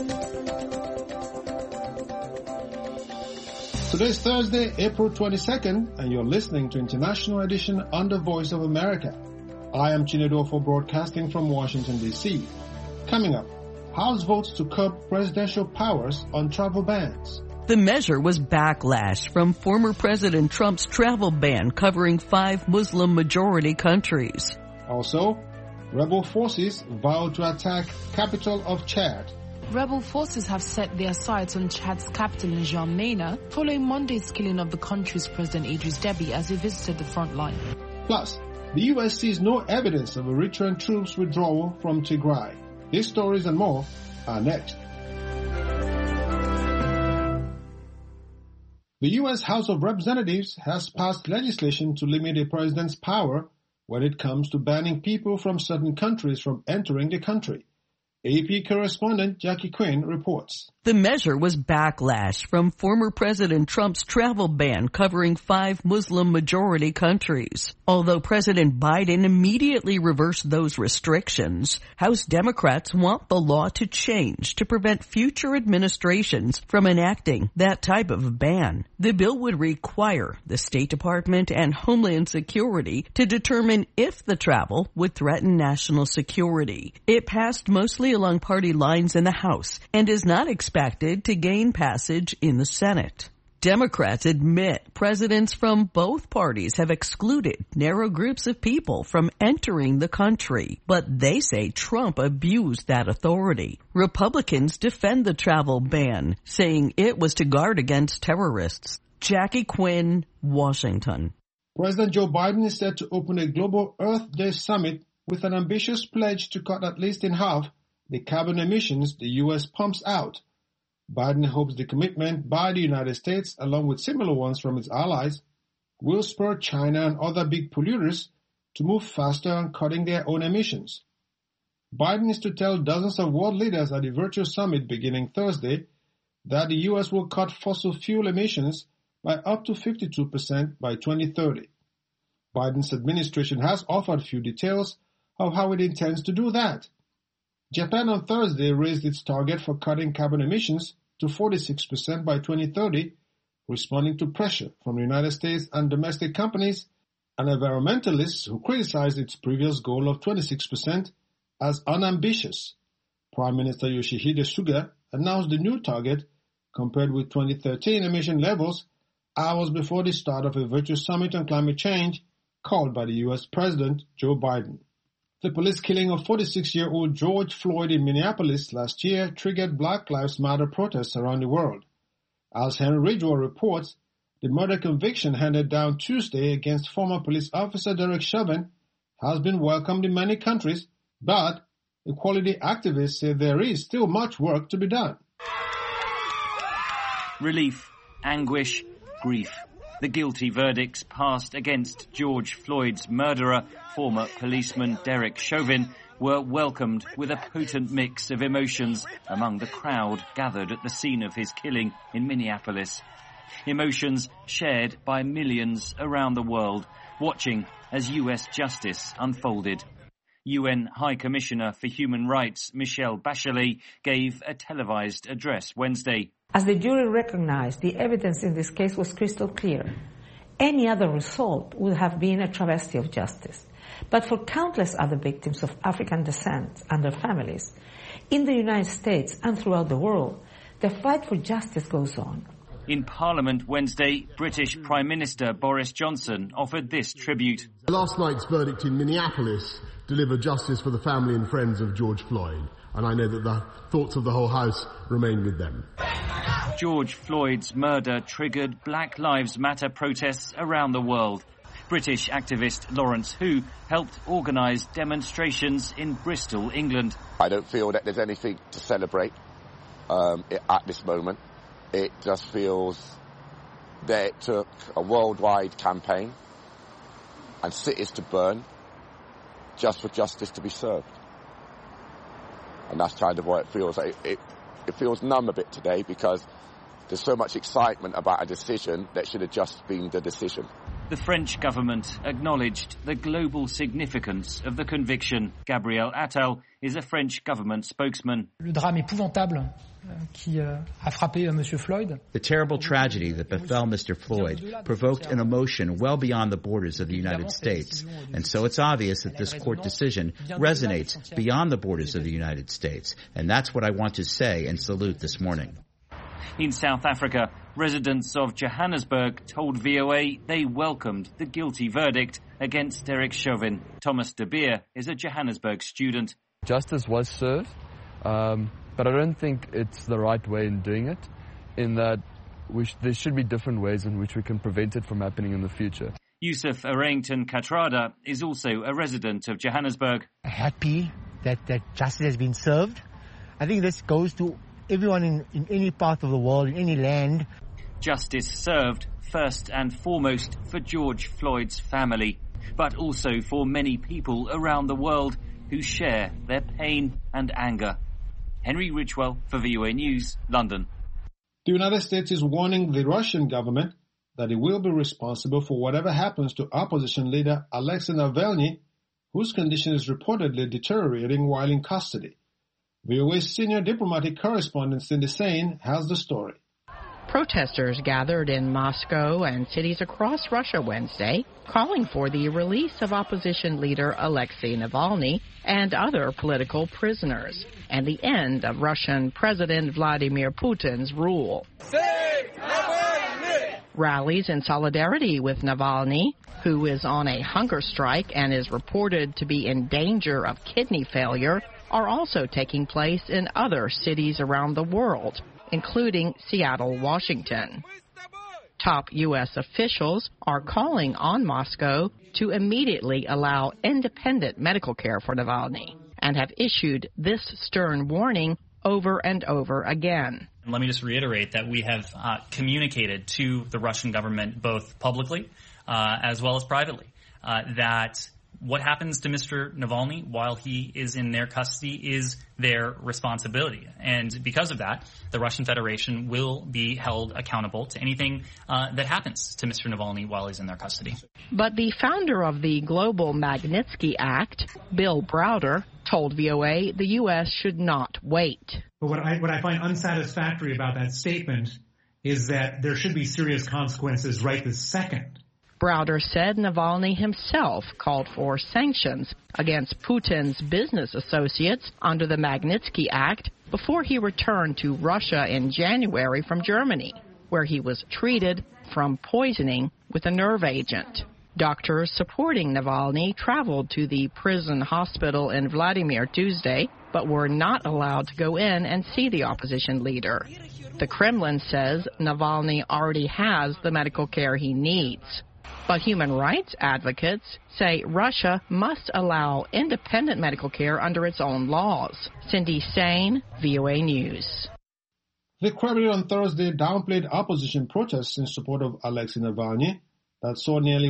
Today is Thursday, April 22nd, and you're listening to International Edition on the Voice of America. I am Chinedofo broadcasting from Washington, D.C. Coming up, House votes to curb presidential powers on travel bans. The measure was backlash from former President Trump's travel ban covering 5 Muslim-majority countries. Also, rebel forces vow to attack capital of Chad. Rebel forces have set their sights on Chad's capital in N'Djamena following Monday's killing of the country's President Idris Deby as he visited the front line. Plus, the U.S. sees no evidence of Eritrean troops withdrawal from Tigray. These stories and more are next. The U.S. House of Representatives has passed legislation to limit a president's power when it comes to banning people from certain countries from entering the country. AP correspondent Jackie Quinn reports. The measure was backlash from former President Trump's travel ban covering 5 Muslim-majority countries. Although President Biden immediately reversed those restrictions, House Democrats want the law to change to prevent future administrations from enacting that type of ban. The bill would require the State Department and Homeland Security to determine if the travel would threaten national security. It passed mostly along party lines in the House and is not expected to gain passage in the Senate. Democrats admit presidents from both parties have excluded narrow groups of people from entering the country, but they say Trump abused that authority. Republicans defend the travel ban, saying it was to guard against terrorists. Jackie Quinn, Washington. President Joe Biden is set to open a global Earth Day summit with an ambitious pledge to cut at least in half the carbon emissions the U.S. pumps out. Biden hopes the commitment by the United States, along with similar ones from its allies, will spur China and other big polluters to move faster on cutting their own emissions. Biden is to tell dozens of world leaders at the virtual summit beginning Thursday that the U.S. will cut fossil fuel emissions by up to 52% by 2030. Biden's administration has offered few details of how it intends to do that. Japan on Thursday raised its target for cutting carbon emissions to 46% by 2030, responding to pressure from the United States and domestic companies and environmentalists who criticized its previous goal of 26% as unambitious. Prime Minister Yoshihide Suga announced the new target compared with 2013 emission levels hours before the start of a virtual summit on climate change called by the U.S. President Joe Biden. The police killing of 46-year-old George Floyd in Minneapolis last year triggered Black Lives Matter protests around the world. As Henry Ridgwell reports, the murder conviction handed down Tuesday against former police officer Derek Chauvin has been welcomed in many countries, but equality activists say there is still much work to be done. Relief, anguish, grief. The guilty verdicts passed against George Floyd's murderer, former policeman Derek Chauvin, were welcomed with a potent mix of emotions among the crowd gathered at the scene of his killing in Minneapolis. Emotions shared by millions around the world, watching as U.S. justice unfolded. UN High Commissioner for Human Rights Michelle Bachelet gave a televised address Wednesday. As the jury recognized, the evidence in this case was crystal clear. Any other result would have been a travesty of justice. But for countless other victims of African descent and their families, in the United States and throughout the world, the fight for justice goes on. In Parliament Wednesday, British Prime Minister Boris Johnson offered this tribute. Last night's verdict in Minneapolis delivered justice for the family and friends of George Floyd, and I know that the thoughts of the whole House remain with them. George Floyd's murder triggered Black Lives Matter protests around the world. British activist Lawrence Hu helped organise demonstrations in Bristol, England. I don't feel that there's anything to celebrate at this moment. It just feels that it took a worldwide campaign and cities to burn just for justice to be served. And that's kind of what it feels like. It feels numb a bit today because there's so much excitement about a decision that should have just been the decision. The French government acknowledged the global significance of the conviction. Gabriel Attal is a French government spokesman. Le drame épouvantable qui a frappé Monsieur Floyd. The terrible tragedy that befell Mr. Floyd provoked an emotion well beyond the borders of the United States. And so it's obvious that this court decision resonates beyond the borders of the United States. And that's what I want to say and salute this morning. In South Africa, residents of Johannesburg told VOA they welcomed the guilty verdict against Derek Chauvin. Thomas de Beer is a Johannesburg student. Justice was served, but I don't think it's the right way in doing it, in that there should be different ways in which we can prevent it from happening in the future. Yusuf Arrington Katrada is also a resident of Johannesburg. Happy that justice has been served. I think this goes to everyone in any part of the world, in any land. Justice served first and foremost for George Floyd's family, but also for many people around the world who share their pain and anger. Henry Ridgwell for VOA News, London. The United States is warning the Russian government that it will be responsible for whatever happens to opposition leader Alexei Navalny, whose condition is reportedly deteriorating while in custody. VOA's senior diplomatic correspondent Cindy Sain has the story. Protesters gathered in Moscow and cities across Russia Wednesday, calling for the release of opposition leader Alexei Navalny and other political prisoners, and the end of Russian President Vladimir Putin's rule. Rallies in solidarity with Navalny, who is on a hunger strike and is reported to be in danger of kidney failure, are also taking place in other cities around the world, including Seattle, Washington. Top U.S. officials are calling on Moscow to immediately allow independent medical care for Navalny and have issued this stern warning over and over again. Let me just reiterate that we have communicated to the Russian government both publicly as well as privately that what happens to Mr. Navalny while he is in their custody is their responsibility. And because of that, the Russian Federation will be held accountable to anything that happens to Mr. Navalny while he's in their custody. But the founder of the Global Magnitsky Act, Bill Browder, told VOA the U.S. should not wait. But what I find unsatisfactory about that statement is that there should be serious consequences right this second. Browder said Navalny himself called for sanctions against Putin's business associates under the Magnitsky Act before he returned to Russia in January from Germany, where he was treated from poisoning with a nerve agent. Doctors supporting Navalny traveled to the prison hospital in Vladimir Tuesday, but were not allowed to go in and see the opposition leader. The Kremlin says Navalny already has the medical care he needs. But human rights advocates say Russia must allow independent medical care under its own laws. Cindy Sain, VOA News. The Kremlin on Thursday downplayed opposition protests in support of Alexei Navalny that saw nearly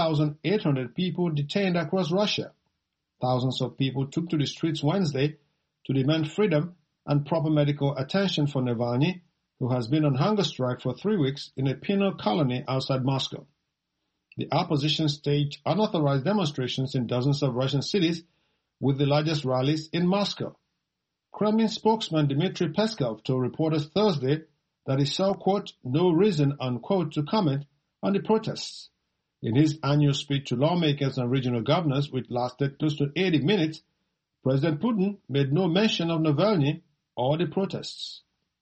1,800 people detained across Russia. Thousands of people took to the streets Wednesday to demand freedom and proper medical attention for Navalny, who has been on hunger strike for 3 weeks in a penal colony outside Moscow. The opposition staged unauthorized demonstrations in dozens of Russian cities, with the largest rallies in Moscow. Kremlin spokesman Dmitry Peskov told reporters Thursday that he saw, quote, no reason, unquote, to comment on the protests. In his annual speech to lawmakers and regional governors, which lasted close to 80 minutes, President Putin made no mention of Navalny or the protests.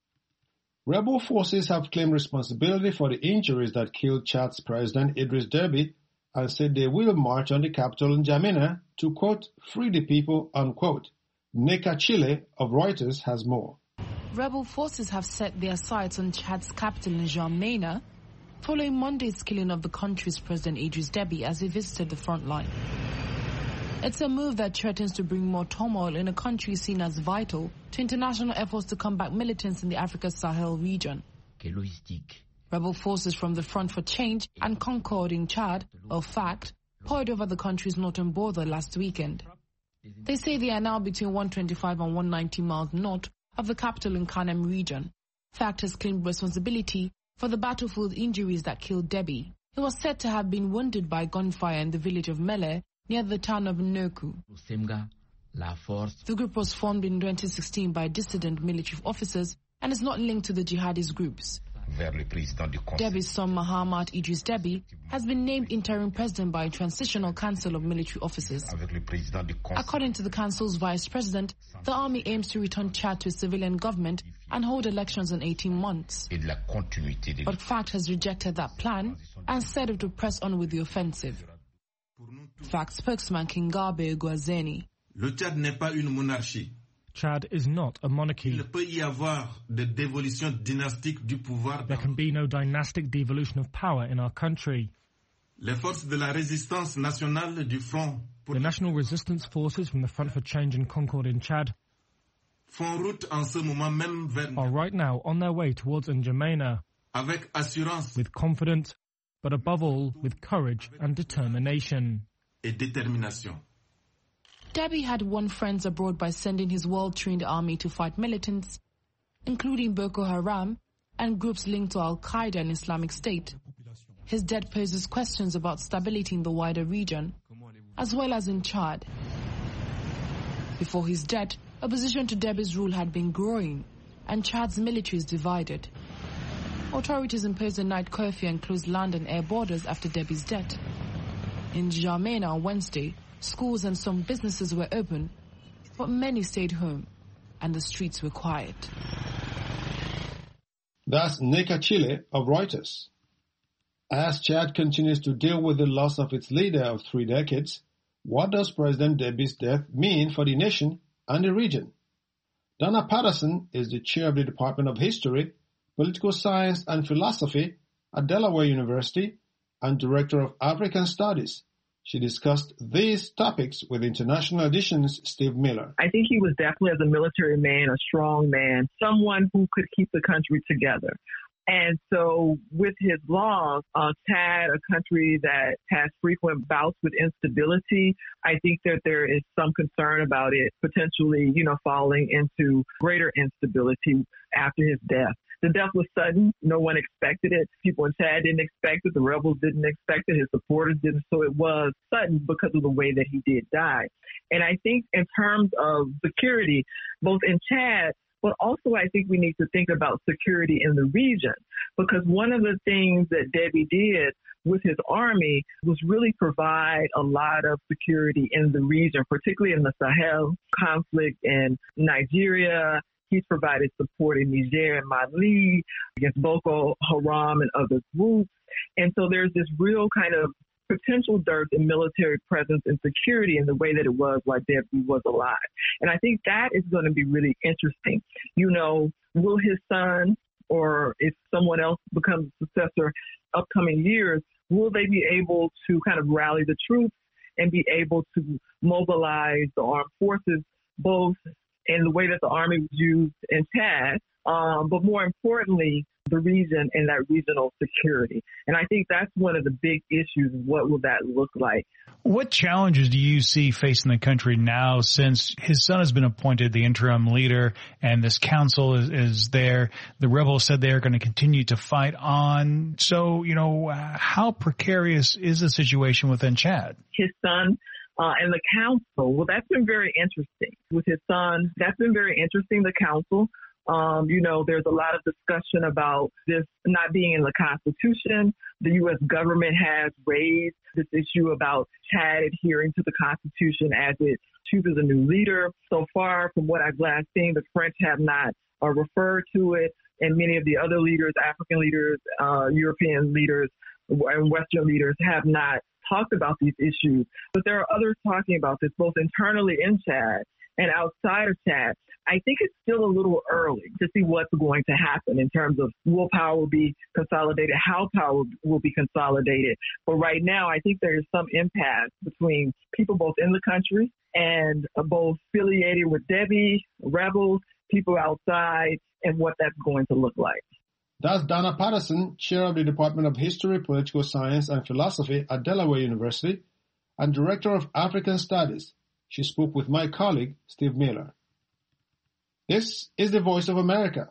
Rebel forces have claimed responsibility for the injuries that killed Chad's President Idris Deby and said they will march on the capital in N'Djamena to, quote, free the people, unquote. Nneka Chile of Reuters has more. Rebel forces have set their sights on Chad's capital in N'Djamena following Monday's killing of the country's President Idris Deby as he visited the front line. It's a move that threatens to bring more turmoil in a country seen as vital to international efforts to combat militants in the Africa Sahel region. Rebel forces from the Front for Change and Concord in Chad, or FACT, poured over the country's northern border last weekend. They say they are now between 125 and 190 miles north of the capital in Kanem region. FACT has claimed responsibility for the battlefield injuries that killed Deby. He was said to have been wounded by gunfire in the village of Mele near the town of Nnoku. The group was formed in 2016 by dissident military officers and is not linked to the jihadist groups. Debi's son Mahamat Idris Deby has been named interim president by a transitional council of military officers. According to the council's vice president, the army aims to return Chad to a civilian government and hold elections in 18 months. But FACT has rejected that plan and said it would press on with the offensive. FACT spokesman Kingabe Guazeni. Le Tchad n'est pas une monarchie. Chad is not a monarchy. Il ne peut y avoir de dévolution dynastique du pouvoir. There can be no dynastic devolution of power in our country. Les forces de la résistance nationale du Front The National Resistance Forces from the Front for Change and Concord in Chad font route en ce moment même vers are right now on their way towards N'Djamena avec assurance with confidence, but above all with courage and determination. Et détermination. Deby had won friends abroad by sending his well-trained army to fight militants, including Boko Haram and groups linked to Al-Qaeda and Islamic State. His death poses questions about stability in the wider region, as well as in Chad. Before his death, opposition to Deby's rule had been growing, and Chad's military is divided. Authorities imposed a night curfew and closed land and air borders after Deby's death. In N'Djamena on Wednesday, schools and some businesses were open, but many stayed home, and the streets were quiet. That's Nika Chile of Reuters. As Chad continues to deal with the loss of its leader of 3 decades, what does President Deby's death mean for the nation and the region? Donna Patterson is the chair of the Department of History, Political Science and Philosophy at Delaware University and Director of African Studies. She discussed these topics with International Edition's Steve Miller. I think he was definitely, as a military man, a strong man, someone who could keep the country together. And so with his loss, Chad, a country that has frequent bouts with instability, I think that there is some concern about it potentially, falling into greater instability after his death. The death was sudden. No one expected it. People in Chad didn't expect it. The rebels didn't expect it. His supporters didn't. So it was sudden because of the way that he did die. And I think in terms of security, both in Chad, but also I think we need to think about security in the region, because one of the things that Deby did with his army was really provide a lot of security in the region, particularly in the Sahel conflict in Nigeria. He's provided support in Niger and Mali against Boko Haram and other groups. And so there's this real kind of potential dearth in military presence and security in the way that it was like Deby was alive. And I think that is going to be really interesting. Will his son, or if someone else becomes the successor upcoming years, will they be able to kind of rally the troops and be able to mobilize the armed forces, both in the way that the army was used in Chad, but more importantly, the region and that regional security. And I think that's one of the big issues. What will that look like? What challenges do you see facing the country now, since his son has been appointed the interim leader and this council is there? The rebels said they are going to continue to fight on. So, how precarious is the situation within Chad? His son and the council, well, that's been very interesting. With his son, that's been very interesting, the council. There's a lot of discussion about this not being in the Constitution. The U.S. government has raised this issue about Chad adhering to the Constitution as it chooses a new leader. So far, from what I've last seen, the French have not referred to it, and many of the other leaders, African leaders, European leaders, and Western leaders have not talked about these issues. But there are others talking about this, both internally in Chad and outside of Chad. I think it's still a little early to see what's going to happen in terms of will power will be consolidated, how power will be consolidated. But right now, I think there is some impasse between people both in the country and both affiliated with Deby, rebels, people outside, and what that's going to look like. That's Donna Patterson, chair of the Department of History, Political Science and Philosophy at Delaware University and Director of African Studies. She spoke with my colleague, Steve Miller. This is the Voice of America.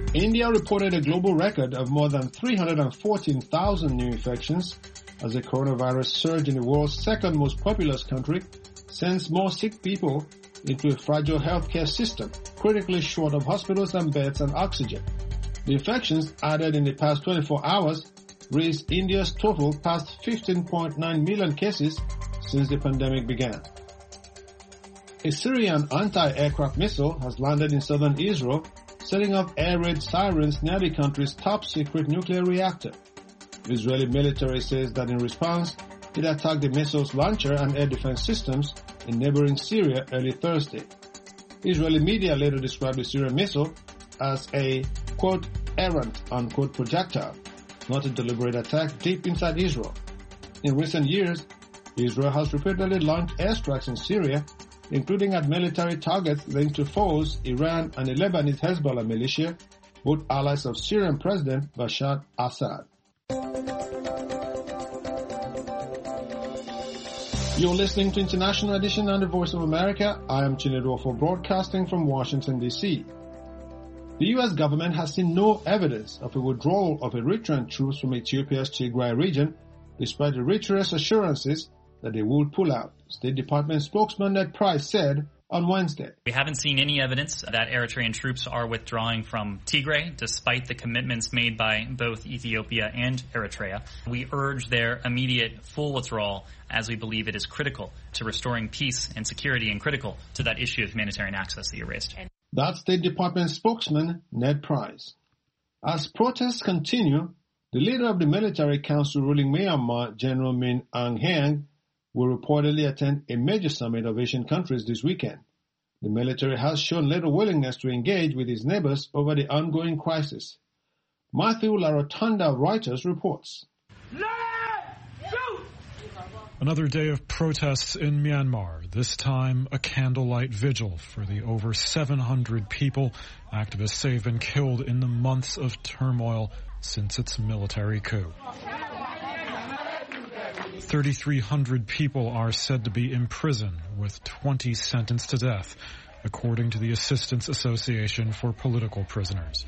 India reported a global record of more than 314,000 new infections as the coronavirus surged in the world's second most populous country sends more sick people into a fragile healthcare system, critically short of hospitals and beds and oxygen. The infections added in the past 24 hours raised India's total past 15.9 million cases since the pandemic began. A Syrian anti-aircraft missile has landed in southern Israel, setting off air raid sirens near the country's top-secret nuclear reactor. The Israeli military says that in response, it attacked the missile's launcher and air defense systems in neighboring Syria early Thursday. Israeli media later described the Syrian missile as a, quote, errant, unquote, projectile, not a deliberate attack deep inside Israel. In recent years, Israel has repeatedly launched airstrikes in Syria, including at military targets linked to foes, Iran and the Lebanese Hezbollah militia, both allies of Syrian President Bashar Assad. You're listening to International Edition on the Voice of America. I am Chinedu Ofo, broadcasting from Washington, D.C. The U.S. government has seen no evidence of a withdrawal of Eritrean troops from Ethiopia's Tigray region, despite Eritrea's assurances that they would pull out, State Department spokesman Ned Price said on Wednesday. We haven't seen any evidence that Eritrean troops are withdrawing from Tigray, despite the commitments made by both Ethiopia and Eritrea. We urge their immediate full withdrawal, as we believe it is critical to restoring peace and security and critical to that issue of humanitarian access that you raised. That's State Department spokesman Ned Price. As protests continue, the leader of the military council ruling Myanmar, General Min Aung Hlaing, will reportedly attend a major summit of Asian countries this weekend. The military has shown little willingness to engage with its neighbors over the ongoing crisis. Matthew Larotanda of Reuters reports. Another day of protests in Myanmar, this time a candlelight vigil for the over 700 people activists say have been killed in the months of turmoil since its military coup. 3,300 people are said to be in prison, with 20 sentenced to death, according to the Assistance Association for Political Prisoners.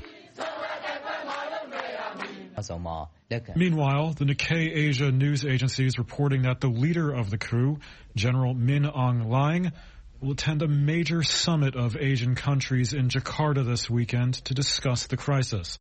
Meanwhile, the Nikkei Asia news agency is reporting that the leader of the coup, General Min Aung Hlaing, will attend a major summit of Asian countries in Jakarta this weekend to discuss the crisis.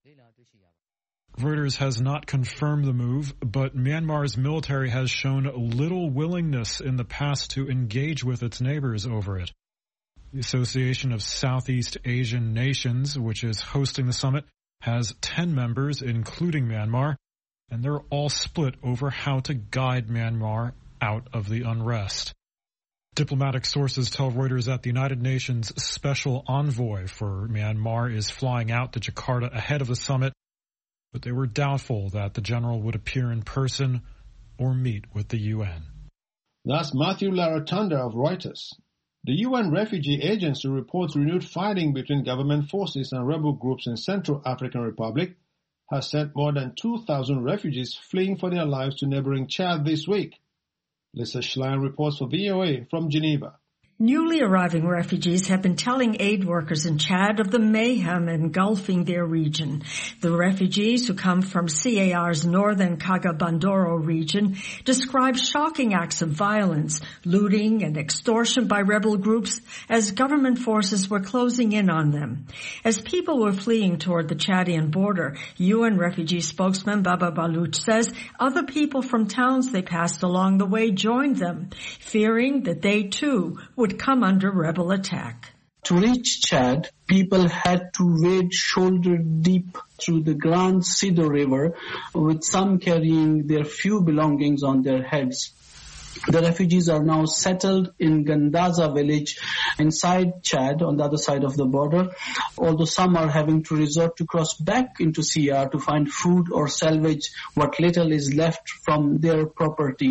Reuters has not confirmed the move, but Myanmar's military has shown little willingness in the past to engage with its neighbors over it. The Association of Southeast Asian Nations, which is hosting the summit, has 10 members, including Myanmar, and they're all split over how to guide Myanmar out of the unrest. Diplomatic sources tell Reuters that the United Nations Special Envoy for Myanmar is flying out to Jakarta ahead of the summit, but they were doubtful that the general would appear in person or meet with the UN. That's Matthew Larotanda of Reuters. The UN Refugee Agency reports renewed fighting between government forces and rebel groups in Central African Republic has sent more than 2,000 refugees fleeing for their lives to neighboring Chad this week. Lisa Schlein reports for VOA from Geneva. Newly arriving refugees have been telling aid workers in Chad of the mayhem engulfing their region. The refugees, who come from CAR's northern Kaga-Bandoro region, describe shocking acts of violence, looting and extortion by rebel groups as government forces were closing in on them. As people were fleeing toward the Chadian border, UN refugee spokesman Baba Balouch says other people from towns they passed along the way joined them, fearing that they too would come under rebel attack. To reach Chad, people had to wade shoulder deep through the Grand Sido River, with some carrying their few belongings on their heads. The refugees are now settled in Gandaza village inside Chad on the other side of the border, although some are having to resort to cross back into CR to find food or salvage what little is left from their properties.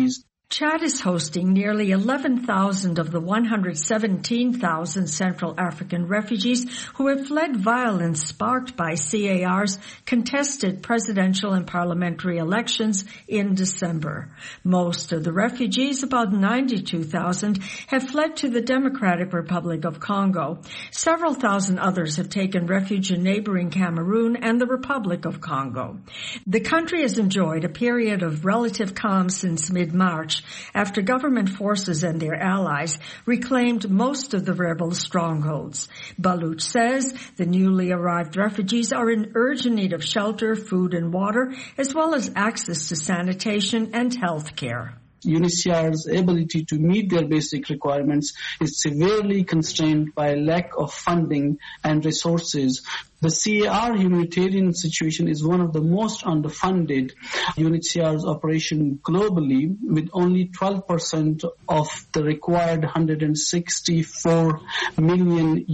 Chad is hosting nearly 11,000 of the 117,000 Central African refugees who have fled violence sparked by CAR's contested presidential and parliamentary elections in December. Most of the refugees, about 92,000, have fled to the Democratic Republic of Congo. Several thousand others have taken refuge in neighboring Cameroon and the Republic of Congo. The country has enjoyed a period of relative calm since mid-March, after government forces and their allies reclaimed most of the rebel strongholds. Baluch says the newly arrived refugees are in urgent need of shelter, food and water, as well as access to sanitation and health care. UNHCR's ability to meet their basic requirements is severely constrained by lack of funding and resources. The CAR humanitarian situation is one of the most underfunded UNHCR's operation globally, with only 12% of the required $164 million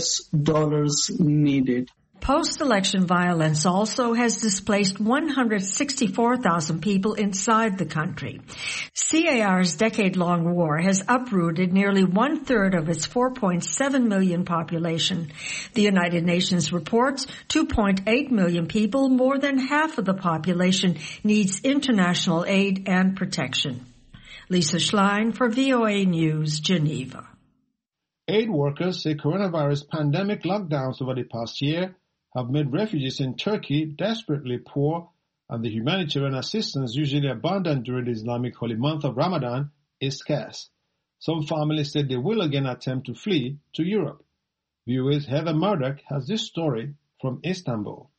needed. Post-election violence also has displaced 164,000 people inside the country. CAR's decade-long war has uprooted nearly one-third of its 4.7 million population. The United Nations reports 2.8 million people, more than half of the population, needs international aid and protection. Lisa Schlein for VOA News, Geneva. Aid workers say coronavirus pandemic lockdowns over the past year have made refugees in Turkey desperately poor, and the humanitarian assistance usually abundant during the Islamic holy month of Ramadan is scarce. Some families said they will again attempt to flee to Europe. VOA's Heather Murdoch has this story from Istanbul.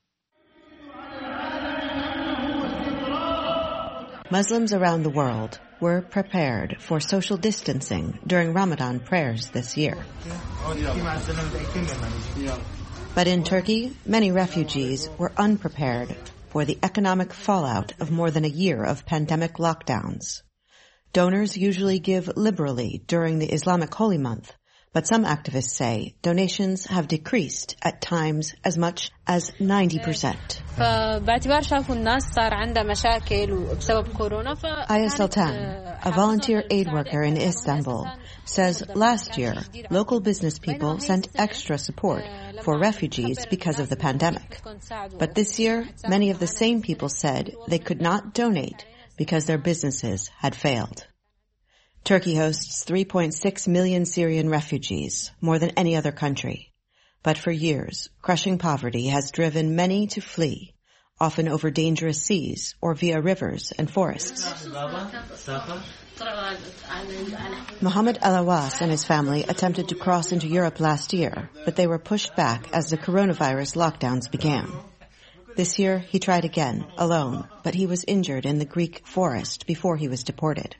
Muslims around the world were prepared for social distancing during Ramadan prayers this year. But in Turkey, many refugees were unprepared for the economic fallout of more than a year of pandemic lockdowns. Donors usually give liberally during the Islamic holy month, but some activists say donations have decreased at times as much as 90%. Aya Sultan, a volunteer aid worker in Istanbul, says last year local business people sent extra support for refugees because of the pandemic. But this year, many of the same people said they could not donate because their businesses had failed. Turkey hosts 3.6 million Syrian refugees, more than any other country. But for years, crushing poverty has driven many to flee, often over dangerous seas or via rivers and forests. Mohammed Alawas and his family attempted to cross into Europe last year, but they were pushed back as the coronavirus lockdowns began. This year, he tried again, alone, but he was injured in the Greek forest before he was deported.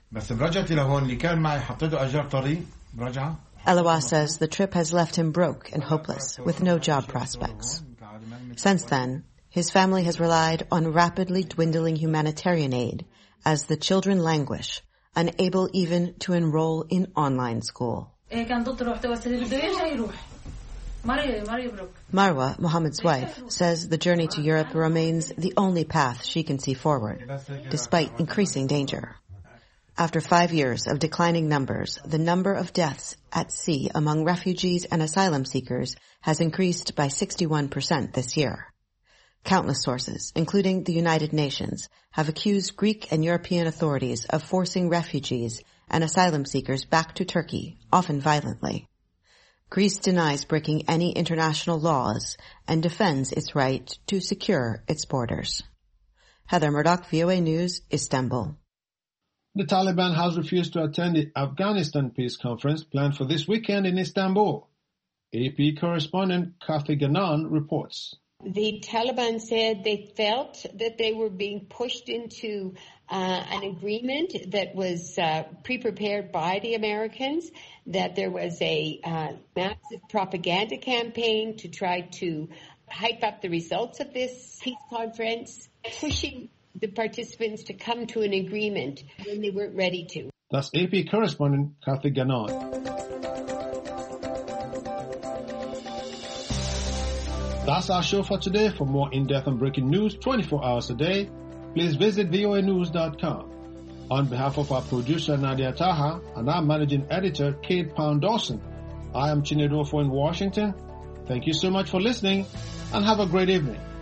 Alawas says the trip has left him broke and hopeless, with no job prospects. Since then, his family has relied on rapidly dwindling humanitarian aid as the children languish, unable even to enroll in online school. Marwa, Mohammed's wife, says the journey to Europe remains the only path she can see forward, despite increasing danger. After 5 years of declining numbers, the number of deaths at sea among refugees and asylum seekers has increased by 61% this year. Countless sources, including the United Nations, have accused Greek and European authorities of forcing refugees and asylum seekers back to Turkey, often violently. Greece denies breaking any international laws and defends its right to secure its borders. Heather Murdoch, VOA News, Istanbul. The Taliban has refused to attend the Afghanistan peace conference planned for this weekend in Istanbul. AP correspondent Kathy Ganan reports. The Taliban said they felt that they were being pushed into an agreement that was pre-prepared by the Americans, that there was a massive propaganda campaign to try to hype up the results of this peace conference, pushing the participants to come to an agreement when they weren't ready to. That's AP correspondent Kathy Ganon. That's our show for today. For more in-depth and breaking news 24 hours a day, please visit voanews.com. On behalf of our producer Nadia Taha and our managing editor Kate Pound-Dawson, I am Chinedu Ofo in Washington. Thank you so much for listening and have a great evening.